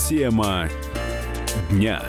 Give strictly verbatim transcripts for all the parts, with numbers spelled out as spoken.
Тема дня.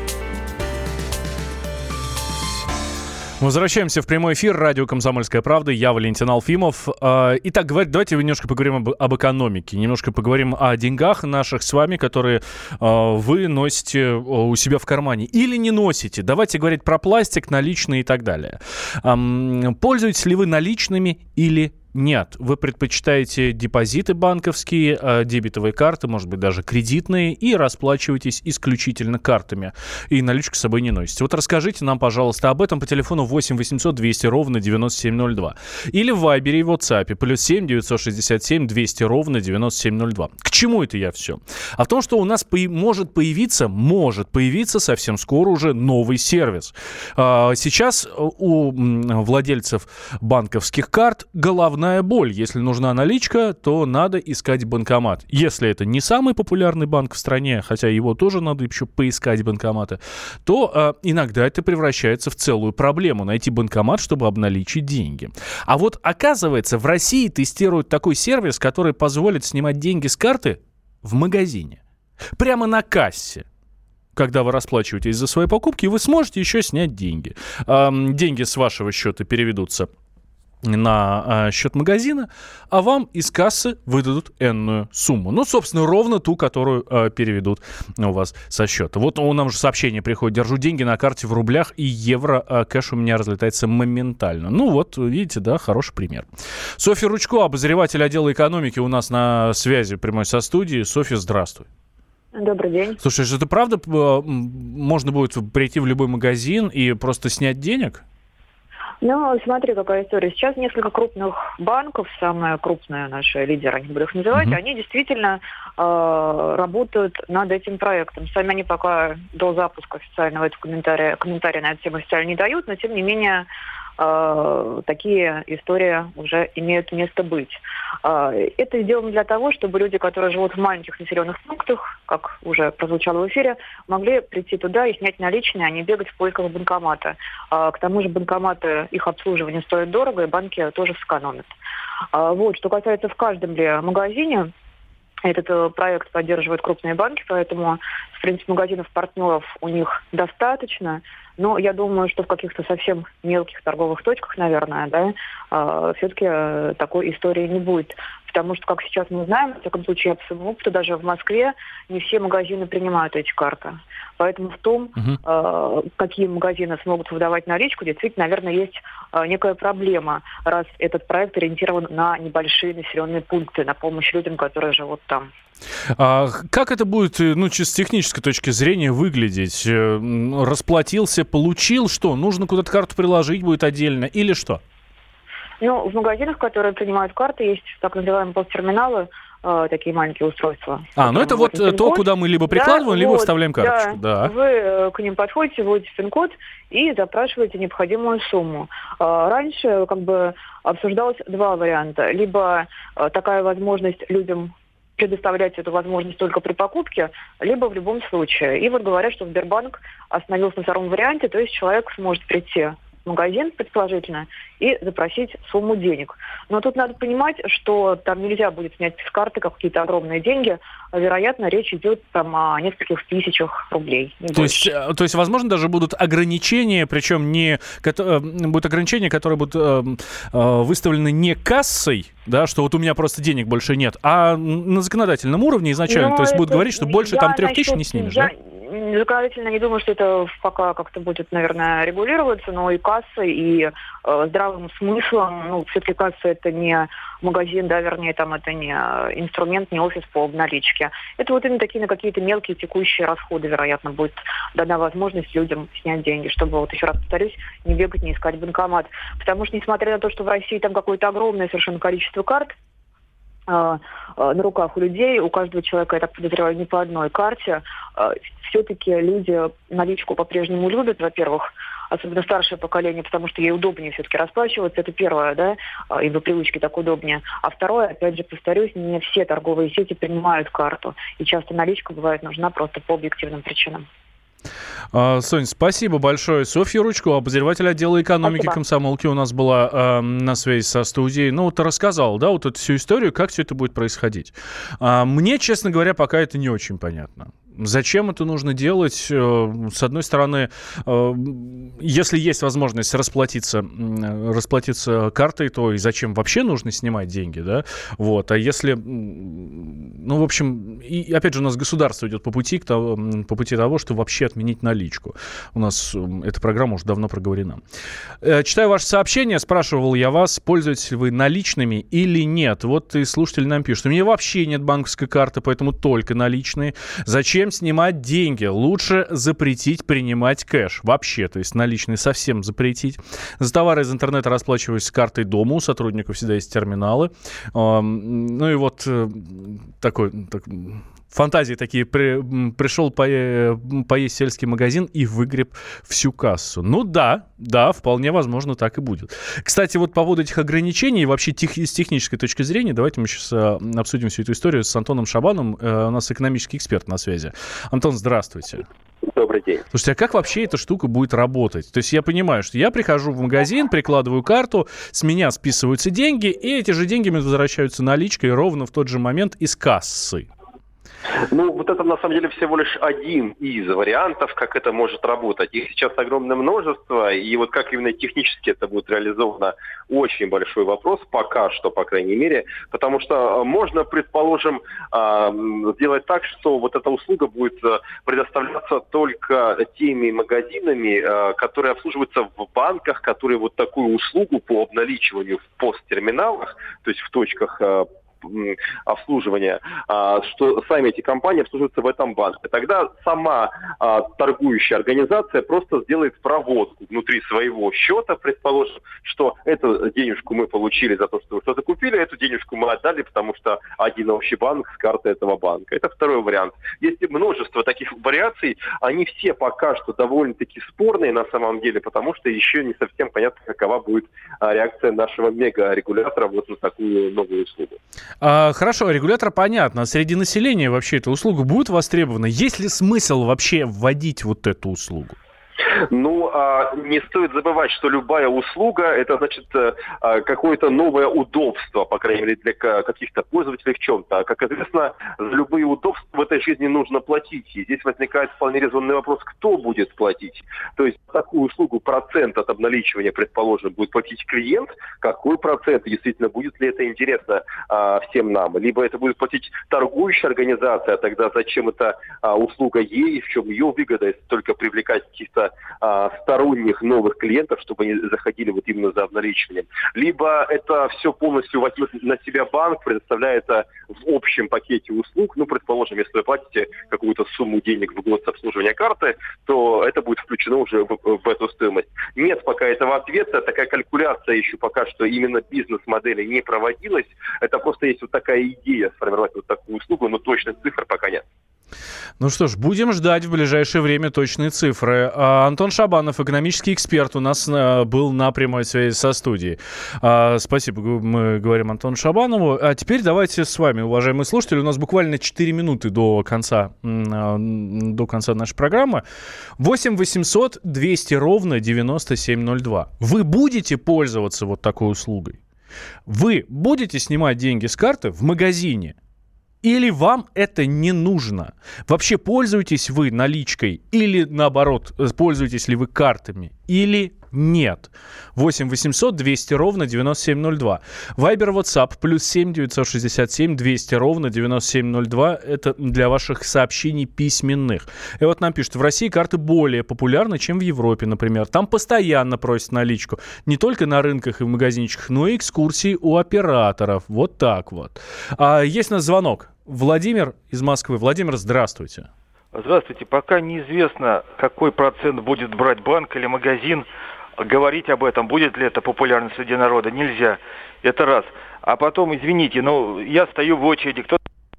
Возвращаемся в прямой эфир. Радио «Комсомольская правда». Я Валентин Алфимов. Итак, давайте немножко поговорим об, об экономике. Немножко поговорим о деньгах наших с вами, которые вы носите у себя в кармане. Или не носите. Давайте говорить про пластик, наличные и так далее. Пользуетесь ли вы наличными или нет? Вы предпочитаете депозиты банковские, дебетовые карты, может быть, даже кредитные, и расплачиваетесь исключительно картами. И наличку с собой не носите. Вот расскажите нам, пожалуйста, об этом по телефону восемь восемьсот двести ровно девяносто семь ноль два. Или в Вайбере и WhatsApp плюс семь девятьсот шестьдесят семь двести ровно девяносто семь ноль два. К чему это я все? А в том, что у нас по- может появиться, может появиться совсем скоро уже новый сервис. Сейчас у владельцев банковских карт головная боль. Если нужна наличка, то надо искать банкомат. Если это не самый популярный банк в стране, хотя его тоже надо еще поискать банкоматы, то э, иногда это превращается в целую проблему. Найти банкомат, чтобы обналичить деньги. А вот оказывается, в России тестируют такой сервис, который позволит снимать деньги с карты в магазине. Прямо на кассе. Когда вы расплачиваетесь за свои покупки, вы сможете еще снять деньги. Э, деньги с вашего счета переведутся на э, счет магазина, а вам из кассы выдадут энную сумму. Ну, собственно, ровно ту, которую э, переведут у вас со счета. Вот у нас же сообщение приходит: держу деньги на карте в рублях и евро, а кэш у меня разлетается моментально. Ну вот, видите, да, хороший пример. Софья Ручко, обозреватель отдела экономики, у нас на связи прямой со студией. Софья, здравствуй. Добрый день. Слушай, это правда э, можно будет прийти в любой магазин и просто снять денег? Ну, смотри, какая история. Сейчас несколько крупных банков, самые крупные наши лидеры, не буду их называть, mm-hmm. они действительно э, работают над этим проектом. Сами они пока до запуска официального этого комментария, комментария на эту тему официально не дают, но тем не менее э, такие истории уже имеют место быть. Э, это сделано для того, чтобы люди, которые живут в маленьких населенных пунктах, как уже прозвучало в эфире, могли прийти туда и снять наличные, а не бегать в поисках банкомата. Э, к тому же банкоматы, их обслуживание стоит дорого, и банки тоже сэкономят. Э, вот, что касается в каждом ли магазине, этот э, проект поддерживают крупные банки, поэтому, в принципе, магазинов-партнеров у них достаточно. Но я думаю, что в каких-то совсем мелких торговых точках, наверное, да, э, все-таки э, такой истории не будет. Потому что, как сейчас мы знаем, в таком случае, по своему опыту, даже в Москве не все магазины принимают эти карты. Поэтому в том, uh-huh. э, какие магазины смогут выдавать наличку, действительно, наверное, есть э, некая проблема, раз этот проект ориентирован на небольшие населенные пункты, на помощь людям, которые живут там. А как это будет, ну, чисто с технической точки зрения выглядеть? Расплатился, получил, что? Нужно куда-то карту приложить будет отдельно или что? Ну, в магазинах, которые принимают карты, есть так называемые посттерминалы, э, такие маленькие устройства. А, ну это вот то, куда мы либо прикладываем, да, либо вот, вставляем карточку. Да. Да. Вы э, к ним подходите, вводите пин-код и запрашиваете необходимую сумму. Э, раньше как бы обсуждалось два варианта. Либо э, такая возможность людям предоставлять эту возможность только при покупке, либо в любом случае. И вот говорят, что Сбербанк остановился на втором варианте, то есть человек сможет прийти в магазин, предположительно, и запросить сумму денег. Но тут надо понимать, что там нельзя будет снять с карты какие-то огромные деньги. Вероятно, речь идет там о нескольких тысячах рублей. То есть, то есть, возможно, даже будут ограничения, причем не будут ограничения, которые будут э, э, выставлены не кассой, да, что вот у меня просто денег больше нет, а на законодательном уровне изначально. Но то есть будут говорить, что больше там трех тысяч не снимешь, я... да? Законодательно не думаю, что это пока как-то будет, наверное, регулироваться, но и кассы, и э, здравым смыслом, ну, все-таки касса это не магазин, да, вернее, там это не инструмент, не офис по обналичке. Это вот именно такие на какие-то мелкие текущие расходы, вероятно, будет дана возможность людям снять деньги, чтобы, вот еще раз повторюсь, не бегать, не искать банкомат. Потому что, несмотря на то, что в России там какое-то огромное совершенно количество карт, на руках у людей, у каждого человека, я так подозреваю, не по одной карте, все-таки люди наличку по-прежнему любят, во-первых, особенно старшее поколение, потому что ей удобнее все-таки расплачиваться, это первое, да, и по привычке так удобнее. А второе, опять же, повторюсь, не все торговые сети принимают карту, и часто наличка бывает нужна просто по объективным причинам. Сонь, спасибо большое. Софья Ручко, обозреватель отдела экономики спасибо. Комсомолки, у нас была э, на связи со студией. Ну, вот рассказал, да, вот эту всю историю, как все это будет происходить. А, мне, честно говоря, пока это не очень понятно. Зачем это нужно делать? С одной стороны, если есть возможность расплатиться, расплатиться картой, то и зачем вообще нужно снимать деньги, да? Вот. А если, ну, в общем, и опять же у нас государство идет по пути, к того, по пути того, что вообще отменить наличку. У нас эта программа уже давно проговорена. Читаю ваше сообщение, спрашивал я вас, пользуетесь ли вы наличными или нет. Вот и слушатель нам пишет: у меня вообще нет банковской карты, поэтому только наличные. Зачем снимать деньги? Лучше запретить принимать кэш. Вообще, то есть наличные совсем запретить. За товары из интернета расплачиваюсь с картой дома. У сотрудников всегда есть терминалы. Ну и вот такой... Так, фантазии такие. При, пришел по, поесть в сельский магазин и выгреб всю кассу. Ну да, да, вполне возможно, так и будет. Кстати, вот по поводу этих ограничений, вообще тех, с технической точки зрения, давайте мы сейчас а, обсудим всю эту историю с Антоном Шабановым. А, у нас экономический эксперт на связи. Антон, здравствуйте. Добрый день. Слушайте, а как вообще эта штука будет работать? То есть я понимаю, что я прихожу в магазин, прикладываю карту, с меня списываются деньги, и эти же деньги мне возвращаются наличкой ровно в тот же момент из кассы. Ну, вот это на самом деле всего лишь один из вариантов, как это может работать. Их сейчас огромное множество, и вот как именно технически это будет реализовано, очень большой вопрос, пока что, по крайней мере, потому что можно, предположим, сделать так, что вот эта услуга будет предоставляться только теми магазинами, которые обслуживаются в банках, которые вот такую услугу по обналичиванию в посттерминалах, то есть в точках обслуживания, что сами эти компании обслуживаются в этом банке. Тогда сама а, торгующая организация просто сделает проводку внутри своего счета, предположим, что эту денежку мы получили за то, что вы что-то купили, эту денежку мы отдали, потому что один общий банк с карты этого банка. Это второй вариант. Есть множество таких вариаций, они все пока что довольно-таки спорные на самом деле, потому что еще не совсем понятно, какова будет а, реакция нашего мега-регулятора вот на такую новую услугу. А, хорошо, регулятор понятно. А среди населения вообще эта услуга будет востребована? Есть ли смысл вообще вводить вот эту услугу? Ну, а, не стоит забывать, что любая услуга – это, значит, а, какое-то новое удобство, по крайней мере, для каких-то пользователей в чем-то. А, как известно, за любые удобства в этой жизни нужно платить. И здесь возникает вполне резонный вопрос, кто будет платить. То есть такую услугу процент от обналичивания, предположим, будет платить клиент. Какой процент? Действительно, будет ли это интересно а, всем нам? Либо это будет платить торгующая организация, тогда зачем эта а, услуга ей, в чем ее выгода, если только привлекать каких-то а, сторонних новых клиентов, чтобы они заходили вот именно за обналичиванием. Либо это все полностью возьмет на себя банк, предоставляя это в общем пакете услуг. Ну, предположим, если вы платите какую-то сумму денег в год с обслуживания карты, то это будет включено уже в, в эту стоимость. Нет пока этого ответа, такая калькуляция еще пока что именно бизнес-модели не проводилась. Это просто есть вот такая идея сформировать вот такую услугу, но точных цифр пока нет. Ну что ж, будем ждать в ближайшее время точные цифры. А, Антон Шабанов, экономический эксперт, у нас а, был на прямой связи со студией. А, спасибо, мы говорим Антону Шабанову. А теперь давайте с вами, уважаемые слушатели, у нас буквально четыре минуты до конца, а, до конца нашей программы. восемь восемьсот двести ровно девяносто семь ноль два. Вы будете пользоваться вот такой услугой? Вы будете снимать деньги с карты в магазине? Или вам это не нужно? Вообще пользуетесь вы наличкой или, наоборот, пользуетесь ли вы картами? Или нет? восемь восемьсот двести ровно девяносто семь ноль два. Вайбер, WhatsApp, плюс семь девятьсот шестьдесят семь двести ровно девяносто семь ноль два. Это для ваших сообщений письменных. И вот нам пишут, в России карты более популярны, чем в Европе, например. Там постоянно просят наличку. Не только на рынках и в магазинчиках, но и экскурсии у операторов. Вот так вот. А есть у нас звонок. Владимир из Москвы. Владимир, здравствуйте. Здравствуйте. Пока неизвестно, какой процент будет брать банк или магазин. Говорить об этом, будет ли это популярно среди народа, нельзя. Это раз. А потом, извините, но я стою в очереди, кто-то...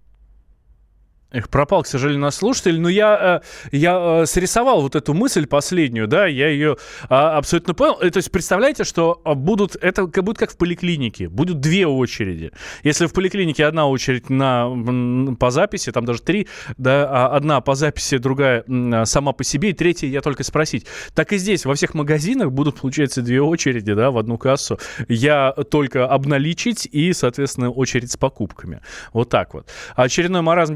Эх, пропал, к сожалению, наш слушатель, но я, я срисовал вот эту мысль последнюю, да, я ее а, абсолютно понял. То есть представляете, что будут, это будет как в поликлинике, будут две очереди. Если в поликлинике одна очередь на, по записи, там даже три, да, одна по записи, другая сама по себе, и третья я только спросить. Так и здесь, во всех магазинах будут, получается, две очереди, да, в одну кассу. Я только обналичить и, соответственно, очередь с покупками. Вот так вот. Очередной маразм бешеного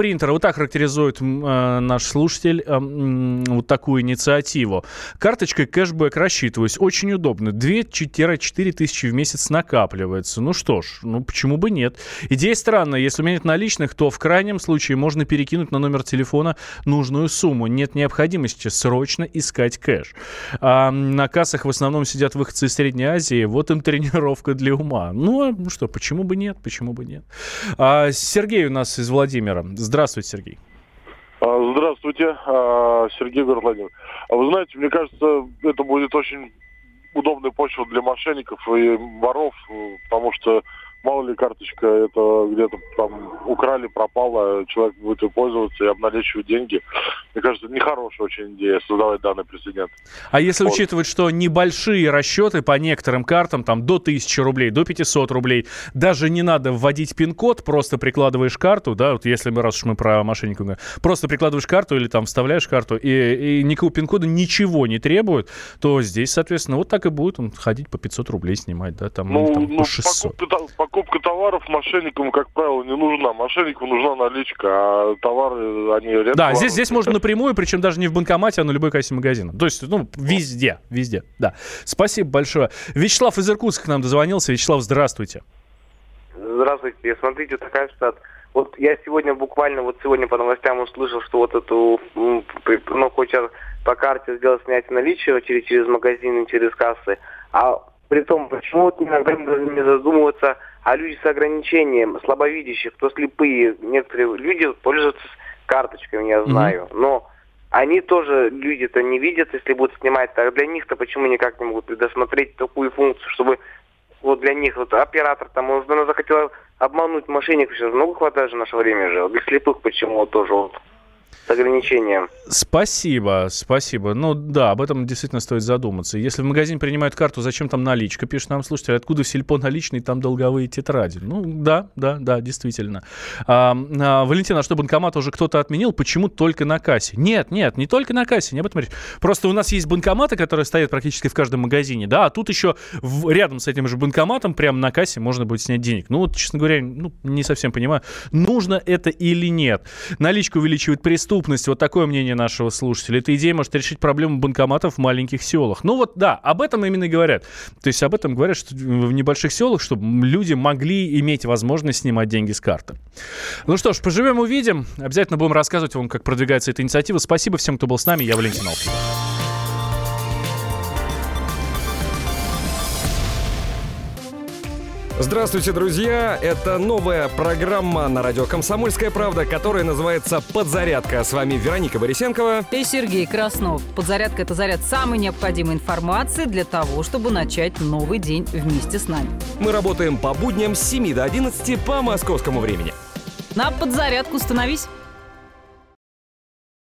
принтера. Вот так характеризует э, наш слушатель э, э, вот такую инициативу. Карточкой кэшбэк рассчитываюсь. Очень удобно. две-четыре тысячи в месяц накапливается. Ну что ж, ну почему бы нет? Идея странная. Если у меня нет наличных, то в крайнем случае можно перекинуть на номер телефона нужную сумму. Нет необходимости срочно искать кэш. А на кассах в основном сидят выходцы из Средней Азии. Вот им тренировка для ума. Ну, а что, почему бы нет? Почему бы нет? А, Сергей у нас из Владимира. Здравствуйте, Сергей. Здравствуйте, Сергей Владимир. Вы знаете, мне кажется, это будет очень удобная почва для мошенников и воров, потому что мало ли карточка это где-то там украли, пропала, человек будет ее пользоваться и обналичивать деньги. Мне кажется, это нехорошая очень идея создавать данный прецедент. А если вот. учитывать, что небольшие расчеты по некоторым картам, там до тысячи рублей, до пятьсот рублей, даже не надо вводить пин-код, просто прикладываешь карту, да, вот если мы, раз уж мы про мошенников говорим, просто прикладываешь карту или там вставляешь карту, и, и никакого пин-кода ничего не требует, то здесь, соответственно, вот так и будет он ходить по пятьсот рублей снимать, да, там, ну, там ну, по шестьсот. Покупка, покупка товаров мошенникам, как правило, не нужна. Мошеннику нужна наличка, а товары, они редко... Да, здесь, здесь можно напрямую, причем даже не в банкомате, а на любой кассе магазина. То есть, ну, везде, везде, да. Спасибо большое. Вячеслав из Иркутска к нам дозвонился. Вячеслав, здравствуйте. Здравствуйте. Смотрите, такая ситуация. Вот я сегодня буквально, вот сегодня по новостям услышал, что вот эту, ну, хотят по карте сделать снятие наличия через, через магазины, через кассы, а при том, почему вот иногда не задумываться о людях с ограничением, слабовидящих, кто слепые. Некоторые люди пользуются карточками, я знаю, mm-hmm. но они тоже, люди-то не видят, если будут снимать, а для них-то почему никак не могут предусмотреть такую функцию, чтобы вот для них, вот оператор там, может, она захотела обмануть мошенников, сейчас много хватает же в наше время же, для слепых почему тоже вот с ограничением. Спасибо, спасибо. Ну да, об этом действительно стоит задуматься. Если в магазин принимают карту, зачем там наличка? Пишет нам слушатель, откуда в сельпо наличные, там долговые тетради. Ну да, да, да, действительно. А, а, Валентина, а что, банкомат уже кто-то отменил? Почему только на кассе? Нет, нет, не только на кассе, не об этом речь. Просто у нас есть банкоматы, которые стоят практически в каждом магазине, да, а тут еще в, рядом с этим же банкоматом прямо на кассе можно будет снять денег. Ну вот, честно говоря, ну, не совсем понимаю, нужно это или нет. Наличка увеличивает преступность. Вот такое мнение нашего слушателя. Эта идея может решить проблему банкоматов в маленьких селах. Ну вот, да, об этом именно и говорят. То есть об этом говорят, что в небольших селах, чтобы люди могли иметь возможность снимать деньги с карты. Ну что ж, поживем, увидим. Обязательно будем рассказывать вам, как продвигается эта инициатива. Спасибо всем, кто был с нами. Я Валентин Алфимов. Здравствуйте, друзья! Это новая программа на радио «Комсомольская правда», которая называется «Подзарядка». С вами Вероника Борисенкова и Сергей Краснов. Подзарядка – это заряд самой необходимой информации для того, чтобы начать новый день вместе с нами. Мы работаем по будням с семи до одиннадцати по московскому времени. На подзарядку становись!